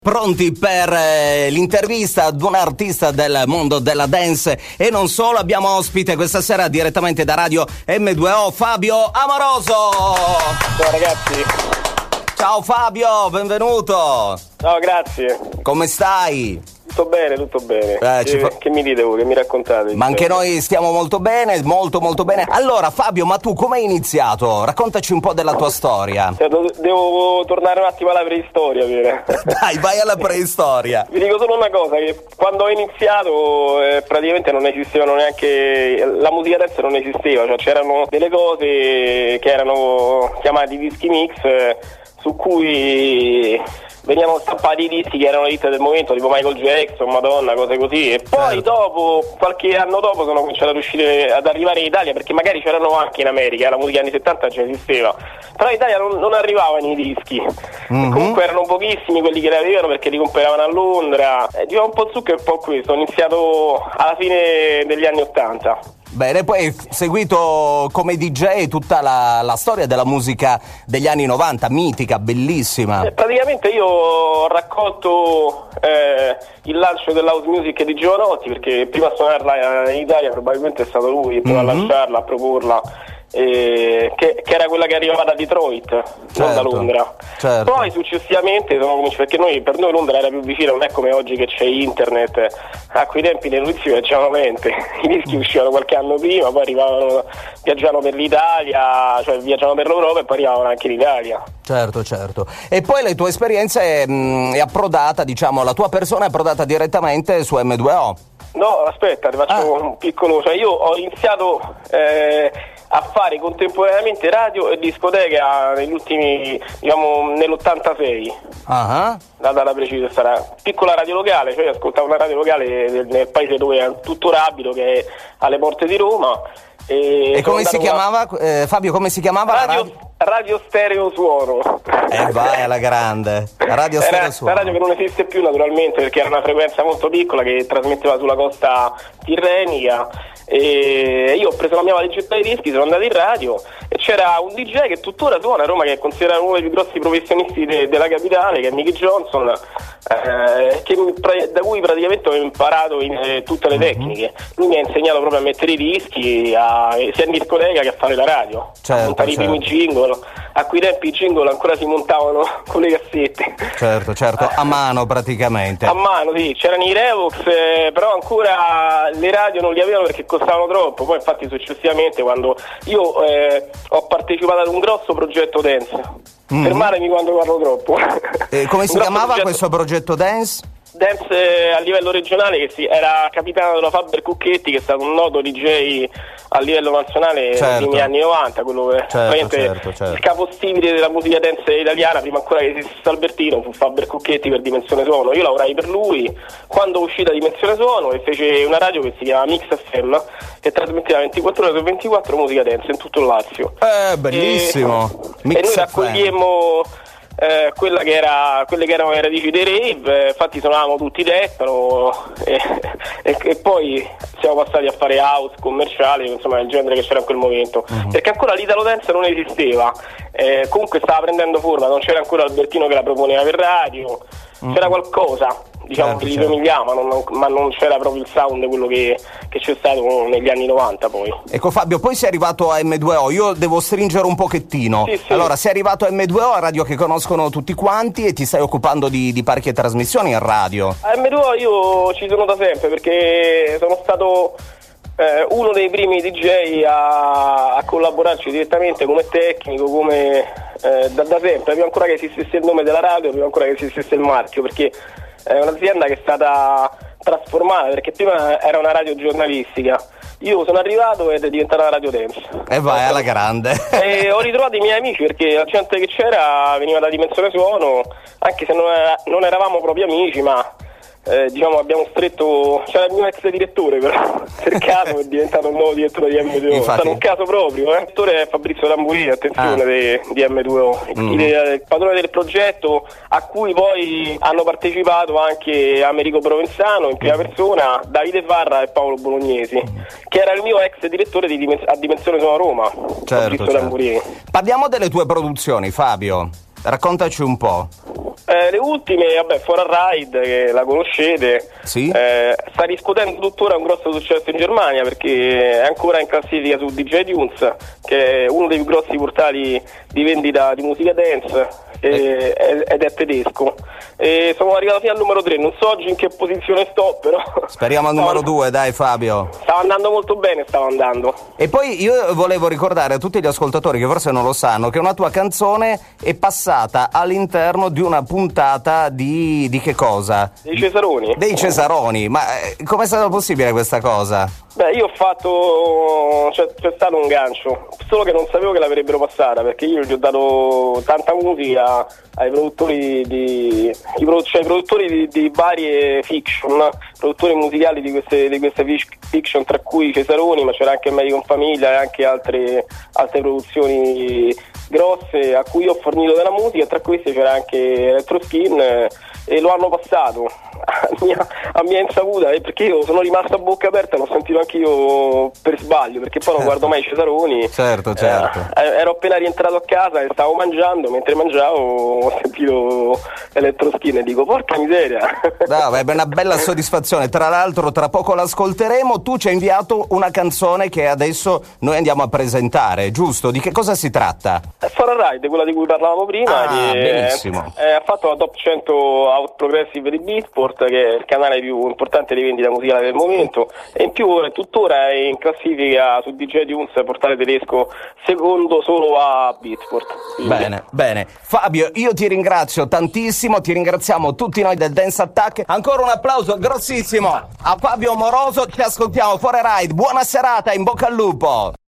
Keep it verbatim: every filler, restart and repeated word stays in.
Pronti per eh, l'intervista ad un artista del mondo della dance e non solo. Abbiamo ospite questa sera direttamente da Radio emme due o Fabio Amoroso. Ciao ragazzi. Ciao Fabio, benvenuto. Ciao, grazie. Come stai? Tutto bene, tutto bene. Eh, che, fa... che mi dite voi, che mi raccontate? Ma anche noi stiamo molto bene, molto molto bene. Allora Fabio, ma tu come hai iniziato? Raccontaci un po' della tua storia. Cioè, do- devo tornare un attimo alla preistoria, dire. Dai, vai alla preistoria. Vi dico solo una cosa, che quando ho iniziato eh, praticamente non esistevano neanche, la musica dance non esisteva, cioè c'erano delle cose che erano chiamati dischi mix eh, su cui venivano stampati i dischi che erano hit del momento, tipo Michael Jackson, Madonna, cose così. E poi certo. dopo, qualche anno dopo, sono cominciato ad uscire, ad arrivare in Italia, perché magari c'erano anche in America, la musica anni settanta già esisteva, però in Italia non, non arrivavano i dischi. Mm-hmm. E comunque erano pochissimi quelli che li avevano, perché li compravano a Londra. E diciamo un po' su che è un po' questo. Ho iniziato alla fine degli anni ottanta. Bene, poi hai seguito come D J tutta la, la storia della musica degli anni novanta, mitica, bellissima. Eh, praticamente io ho raccolto eh, il lancio dell'house music di Giovanotti, perché prima a suonarla in Italia probabilmente è stato lui, prima mm-hmm. a lanciarla, a proporla. Eh, che, che era quella che arrivava da Detroit, certo, non da Londra. Certo. Poi successivamente sono cominciato, perché noi, per noi Londra era più vicina, non è come oggi che c'è internet. A quei tempi le notizie viaggiavano lente, i dischi uscivano qualche anno prima, poi arrivavano, viaggiavano per l'Italia, cioè viaggiavano per l'Europa e poi arrivavano anche in Italia. Certo, certo. E poi le tue esperienze mh, è approdata, diciamo, la tua persona è approdata direttamente su emme due o. No, aspetta, ti faccio ah. un piccolo, cioè io ho iniziato eh, a fare contemporaneamente radio e discoteca negli ultimi, diciamo, nell'ottantasei. Uh-huh. La data precisa sarà piccola radio locale, cioè ascoltavo una radio locale nel, nel paese dove tuttora abito, che è alle porte di Roma. E, e come si chiamava, eh, Fabio, come si chiamava? Radio, radio? radio Stereo Suono. E eh vai alla grande. Radio Stereo era, Suono. La radio che non esiste più naturalmente, perché era una frequenza molto piccola che trasmetteva sulla costa tirrenica. E io ho preso la mia valigetta di dischi, sono andato in radio e c'era un D J che tuttora suona a Roma, che è considerato uno dei più grossi professionisti de- della capitale, che è Mickey Johnson, eh, che mi, da cui praticamente ho imparato in, eh, tutte le tecniche. Lui mi ha insegnato proprio a mettere i dischi a, sia in discoteca che a fare la radio, certo, a montare certo. i primi jingle. A quei tempi i jingle ancora si montavano con le cassette. Certo, certo, a mano praticamente. A mano, sì, c'erano i Revox, eh, però ancora le radio non li avevano perché costavano troppo. Poi infatti successivamente, quando io eh, ho partecipato ad un grosso progetto dance, mm-hmm. fermatemi quando parlo troppo. E come si chiamava progetto... questo progetto dance? Dance eh, a livello regionale, che si, era capitano della Faber Cucchetti, che è stato un noto D J a livello nazionale certo. nei primi anni novanta, quello che certo, certo, certo. il capostipite della musica dance italiana, prima ancora che esistesse Albertino, fu Faber Cucchetti per Dimensione Suono. Io lavorai per lui quando uscì da Dimensione Suono e fece una radio che si chiama Mix F M, che trasmetteva ventiquattro ore su ventiquattro musica dance in tutto il Lazio. Eh, bellissimo. E, e noi raccogliemmo Eh, quella che era, quelle che erano le radici dei rave, eh, infatti suonavamo tutti techno e, e, e poi siamo passati a fare house commerciale, insomma il genere che c'era in quel momento, uh-huh. perché ancora l'Italo Dance non esisteva, eh, comunque stava prendendo forma, non c'era ancora Albertino che la proponeva per radio, uh-huh. c'era qualcosa, diciamo, certo, che gli certo. somigliava, ma non, ma non c'era proprio il sound quello che, che c'è stato negli anni novanta poi. Ecco Fabio, poi sei arrivato a emme due o, io devo stringere un pochettino. Sì, sì. Allora, sei arrivato a emme due o, a radio che conoscono tutti quanti, e ti stai occupando di, di parecchie trasmissioni in radio. A emme due o io ci sono da sempre, perché sono stato eh, uno dei primi D J a, a collaborarci direttamente come tecnico, come eh, da, da sempre, prima ancora che esistesse il nome della radio, prima ancora che esistesse il marchio, perché è un'azienda che è stata trasformata, perché prima era una radio giornalistica. Io sono arrivato ed è diventata una radio dance. E vai alla grande. E ho ritrovato i miei amici, perché la gente che c'era veniva da Dimensione Suono, anche se non, era, non eravamo proprio amici, ma eh, diciamo abbiamo stretto. C'era il mio ex direttore, però per caso è diventato il nuovo direttore di emme due o. È stato un caso proprio, eh. Il direttore è Fabrizio Tamburini, attenzione, ah. di, di emme due o, mm. il, il padrone del progetto, a cui poi hanno partecipato anche Americo Provenzano in prima mm. persona, Davide Farra e Paolo Bolognesi, mm. che era il mio ex direttore di Dimens- a Dimensione Suono Roma. Certo, Fabrizio certo. Tamburini. Parliamo delle tue produzioni, Fabio. Raccontaci un po'. Eh, le ultime, vabbè, For a Ride, che la conoscete, sì. eh, sta riscuotendo tuttora un grosso successo in Germania perché è ancora in classifica su D J Tunes, che è uno dei più grossi portali di vendita di musica dance, eh, eh. ed è tedesco. E sono arrivato fino al numero tre, non so oggi in che posizione sto, però... Speriamo al numero due, dai Fabio. Stava andando molto bene, stava andando. E poi io volevo ricordare a tutti gli ascoltatori che forse non lo sanno che una tua canzone è passata all'interno di una puntata di di che cosa? Dei Cesaroni. Dei Cesaroni, ma eh, com'è stato possibile questa cosa? Beh, io ho fatto, cioè, c'è stato un gancio, solo che non sapevo che l'avrebbero passata, perché io gli ho dato tanta musica ai produttori di, i produ- cioè, i produttori di, di varie fiction, produttori musicali di queste, di queste fiction, tra cui Cesaroni, ma c'era anche Medico in Famiglia e anche altre, altre produzioni grosse a cui ho fornito della musica, e tra queste c'era anche Electro Skin, eh, e lo hanno passato a mia, a mia insaputa, eh, perché io sono rimasto a bocca aperta, l'ho sentito anche io per sbaglio, perché poi non guardo mai i Cesaroni. Certo, certo. Eh, ero appena rientrato a casa e stavo mangiando, mentre mangiavo ho sentito Electro Skin e dico porca miseria. No, è una bella soddisfazione. Tra l'altro tra poco l'ascolteremo. Tu ci hai inviato una canzone che adesso noi andiamo a presentare, giusto? Di che cosa si tratta? È For a Ride, quella di cui parlavamo prima, ah, che benissimo. È, è, ha fatto la top cento Out Progressive di Beatport, che è il canale più importante di vendita musicale del momento, e in più tuttora è in classifica su D J Tunes, portale tedesco, secondo solo a Beatport. Quindi. Bene, bene. Fabio, io ti ringrazio tantissimo, ti ringraziamo tutti noi del Dance Attack. Ancora un applauso grossissimo a Fabio Amoroso. Ci ascoltiamo For a Ride. Buona serata, in bocca al lupo.